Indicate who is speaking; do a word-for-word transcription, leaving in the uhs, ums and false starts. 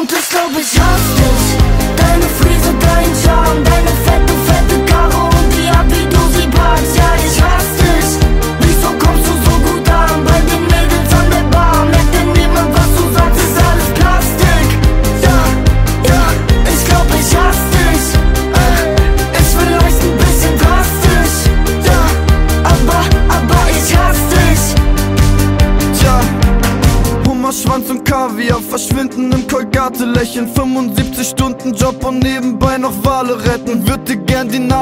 Speaker 1: Und ich glaub, ich hasse dich. Deine Frise, dein Charme, deine fette, fette Karre und die Art, wie du sie packst. Ja, ich hasse dich. Wieso kommst du so gut an bei den Mädels an der Bar? Merkt denn niemand, was du sagst, ist alles Plastik. Ja, ja, ich glaub, ich hasse dich. äh, Ist vielleicht ein bisschen drastisch. Ja, aber, aber ich hasse dich.
Speaker 2: Tja, Hummer, Schwanz und Kaviar verschwinden im Kolgate-Lächeln. fünfundsiebzig Stunden Job und nebenbei noch Wale retten. Würde gern die